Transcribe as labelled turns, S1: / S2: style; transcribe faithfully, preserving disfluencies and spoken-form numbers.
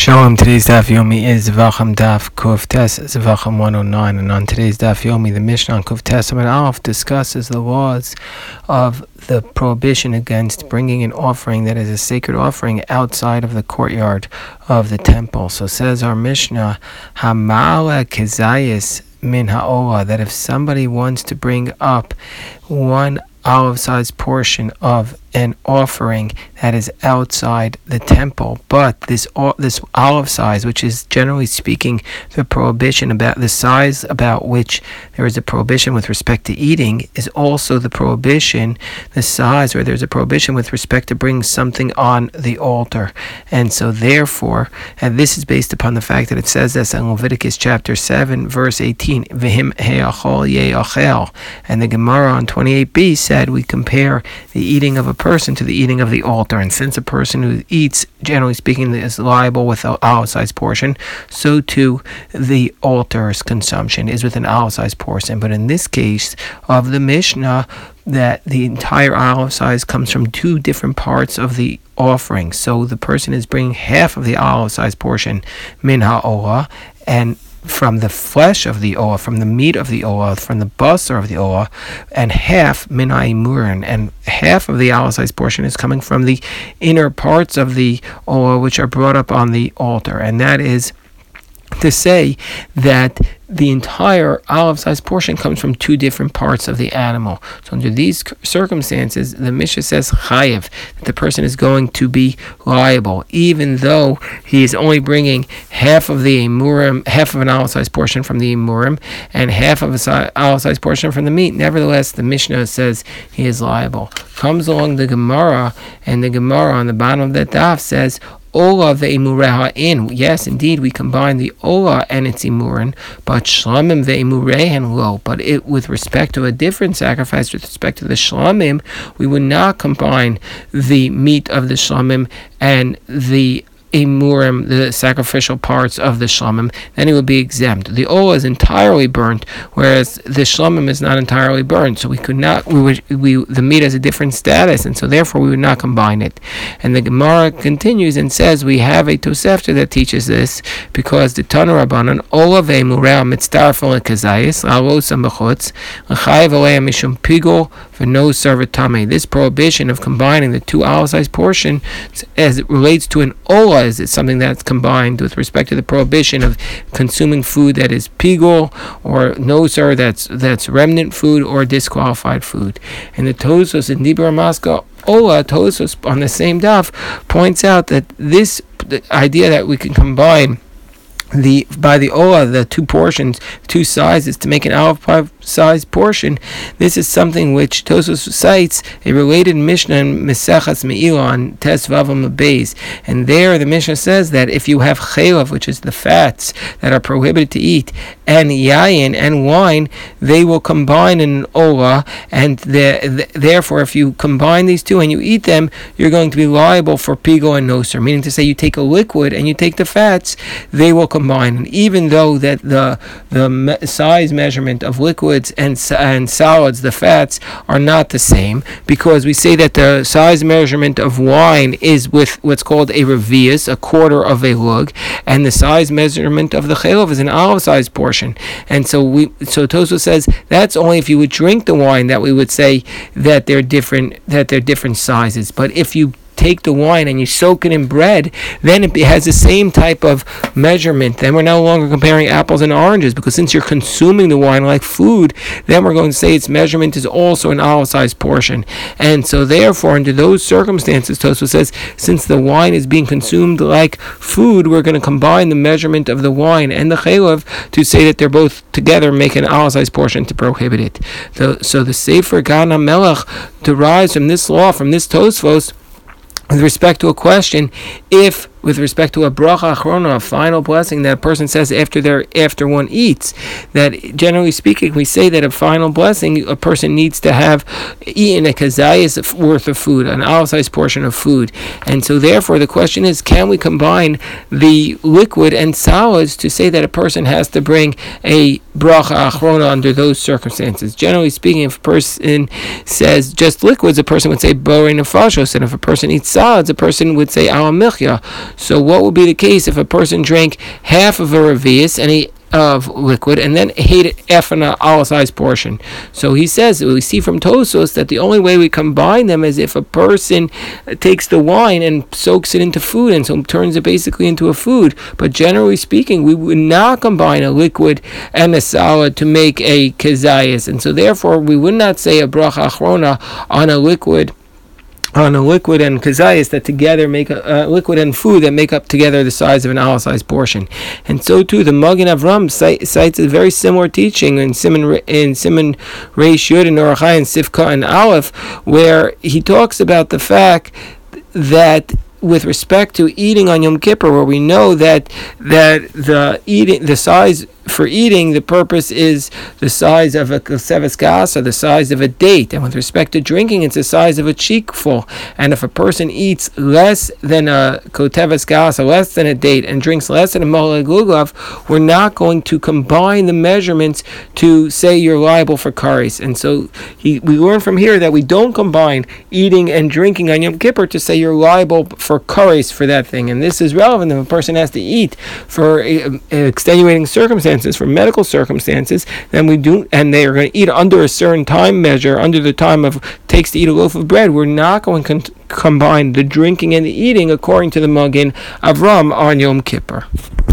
S1: Shalom, today's Daf Yomi is Zvachim Daf Kuf Tes, Zvachim one oh nine, and on today's Daf Yomi, the Mishnah on Kuf Tes Amud Aleph discusses the laws of the prohibition against bringing an offering that is a sacred offering outside of the courtyard of the temple. So says our Mishnah, Hamala Kezayis Min Ha'ola, that if somebody wants to bring up one olive-sized portion of an offering that is outside the temple, but this this olive size, which is generally speaking the prohibition about the size about which there is a prohibition with respect to eating, is also the prohibition, the size where there's a prohibition with respect to bringing something on the altar. And so therefore, and this is based upon the fact that it says this in Leviticus chapter seven, verse eighteen, V'him he'achol ye'achel, and the Gemara on twenty-eight b said we compare the eating of a person to the eating of the altar. And since a person who eats, generally speaking, is liable with an olive-sized portion, so too the altar's consumption is with an olive-sized portion. But in this case of the Mishnah, that the entire olive size comes from two different parts of the offering. So the person is bringing half of the olive-sized portion, min ha'olah, and from the flesh of the olah, from the meat of the olah, from the basar of the olah, and half min ha'imurah, and half of the olive-sized portion is coming from the inner parts of the olah, which are brought up on the altar. And that is to say that the entire olive-sized portion comes from two different parts of the animal. So under these circumstances, the Mishnah says chayev, that the person is going to be liable, even though he is only bringing half of the emurim, half of an olive-sized portion from the emurim, and half of an olive-sized portion from the meat. Nevertheless, the Mishnah says he is liable. Comes along the Gemara, and the Gemara on the bottom of that daf says, Ola ve'emureha in. Yes, indeed, we combine the ola and its emurin, but shlamim ve'emurehen lo. But it, with respect to a different sacrifice, with respect to the shlamim, we would not combine the meat of the shlamim and the emurim, the sacrificial parts of the shlamim. Then it would be exempt. The ola is entirely burnt, whereas the shlamim is not entirely burnt. So we could not. We would. We the meat has a different status, and so therefore we would not combine it. And the Gemara continues and says we have a Tosefta that teaches this, because the Tanu Rabbanan ola ve'emureh mitzdarfon lekazayis la'alosam b'chutz l'chayev aleim mishum pigol v'no servatame. This prohibition of combining the two olive-sized portions as it relates to an ola, is it something that's combined with respect to the prohibition of consuming food that is pigol or noser, that's that's remnant food or disqualified food. And the Tosfos in Dibur Maska Ola, Tosfos on the same daf points out that this the idea that we can combine the by the ola, the two portions, two sizes, to make an olive-sized portion, this is something which Tosfos cites a related Mishnah in Mesechas Me'ilah on Tes Vavam Beis, and there the Mishnah says that if you have chelav, which is the fats that are prohibited to eat, and yayin and wine, they will combine in an ola, and the, the, therefore if you combine these two and you eat them, you're going to be liable for pigol and noser, meaning to say you take a liquid and you take the fats, they will combine. And even though that the the me- size measurement of liquids and and solids, the fats, are not the same, because we say that the size measurement of wine is with what's called a revius, a quarter of a lug, and the size measurement of the chelav is an olive-sized portion. And so we so Tosfos says that's only if you would drink the wine that we would say that they're different that they're different sizes. But if you take the wine and you soak it in bread, then it has the same type of measurement. Then we're no longer comparing apples and oranges, because since you're consuming the wine like food, then we're going to say its measurement is also an olive-sized portion. And so therefore, under those circumstances, Tosfos says, since the wine is being consumed like food, we're going to combine the measurement of the wine and the chelav to say that they're both together make an olive-sized portion to prohibit it. The, so the Sefer Gan HaMelech derives from this law, from this Tosfos, with respect to a question, if with respect to a bracha achrona, a final blessing that a person says after their after one eats, that generally speaking we say that a final blessing a person needs to have eaten a kazayas worth of food, an olive-sized portion of food. And so therefore the question is, can we combine the liquid and solids to say that a person has to bring a bracha achrona under those circumstances. Generally speaking, if a person says just liquids, a person would say borei nefashos, and if a person eats solids, a person would say al michya. So what would be the case if a person drank half of a revius and he of liquid and then ate half an olive size portion? So he says, we see from Tosos that the only way we combine them is if a person takes the wine and soaks it into food, and so turns it basically into a food. But generally speaking, we would not combine a liquid and a solid to make a kezayis, and so therefore we would not say a bracha achrona on a liquid on a liquid and kazayas that together make a uh, liquid and food that make up together the size of an olive size portion. And so too the Magen Avram cite, cites a very similar teaching in Simon in Simon Reish Yud and Orachai and Sifka and Aleph, where he talks about the fact that with respect to eating on Yom Kippur, where we know that that the eating the size for eating, the purpose is the size of a koseves gas, or the size of a date, and with respect to drinking, it's the size of a cheekful. And if a person eats less than a koseves gas, or less than a date, and drinks less than a moleg lulav, we're not going to combine the measurements to say you're liable for kares. And so he, we learn from here that we don't combine eating and drinking on Yom Kippur to say you're liable for kares for that thing. And this is relevant if a person has to eat for uh, extenuating circumstances, for medical circumstances, then we do, and they are going to eat under a certain time measure, under the time of takes to eat a loaf of bread. We're not going to con- combine the drinking and the eating according to the Magen Avram on Yom Kippur.